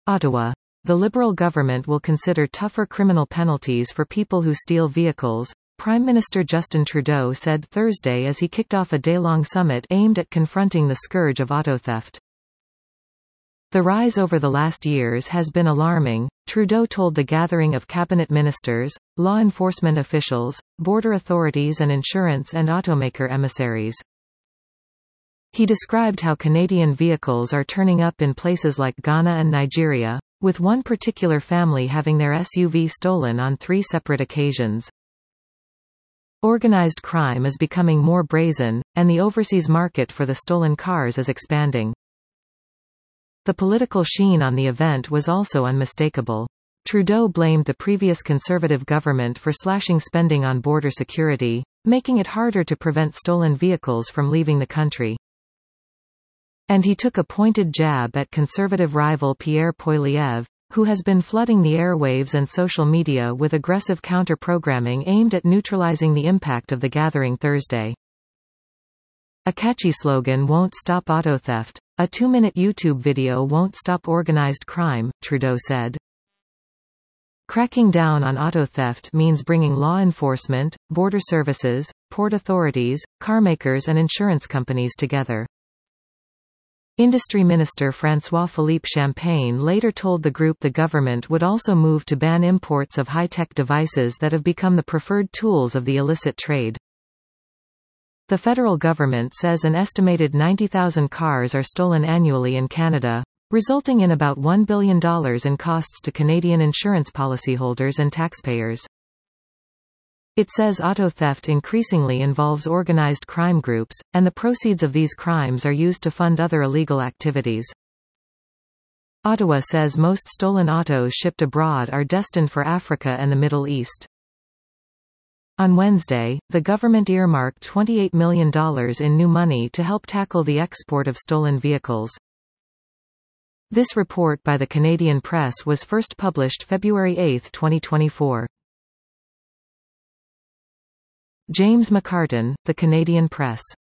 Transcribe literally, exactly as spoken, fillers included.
Ottawa. The Liberal government will consider tougher criminal penalties for people who steal vehicles, Prime Minister Justin Trudeau said Thursday as he kicked off a day-long summit aimed at confronting the scourge of auto theft. The rise over the last years has been alarming, Trudeau told the gathering of cabinet ministers, law enforcement officials, border authorities and insurance and automaker emissaries. He described how Canadian vehicles are turning up in places like Ghana and Nigeria, with one particular family having their S U V stolen on three separate occasions. Organized crime is becoming more brazen, and the overseas market for the stolen cars is expanding. The political sheen on the event was also unmistakable. Trudeau blamed the previous Conservative government for slashing spending on border security, making it harder to prevent stolen vehicles from leaving the country. And he took a pointed jab at Conservative rival Pierre Poilievre, who has been flooding the airwaves and social media with aggressive counter-programming aimed at neutralizing the impact of the gathering Thursday. A catchy slogan won't stop auto theft. A two-minute YouTube video won't stop organized crime, Trudeau said. Cracking down on auto theft means bringing law enforcement, border services, port authorities, carmakers and insurance companies together. Industry Minister François-Philippe Champagne later told the group the government would also move to ban imports of high-tech devices that have become the preferred tools of the illicit trade. The federal government says an estimated ninety thousand cars are stolen annually in Canada, resulting in about one billion dollars in costs to Canadian insurance policyholders and taxpayers. It says auto theft increasingly involves organized crime groups, and the proceeds of these crimes are used to fund other illegal activities. Ottawa says most stolen autos shipped abroad are destined for Africa and the Middle East. On Wednesday, the government earmarked twenty-eight million dollars in new money to help tackle the export of stolen vehicles. This report by the Canadian Press was first published February eighth, twenty twenty-four. James McCartan, The Canadian Press.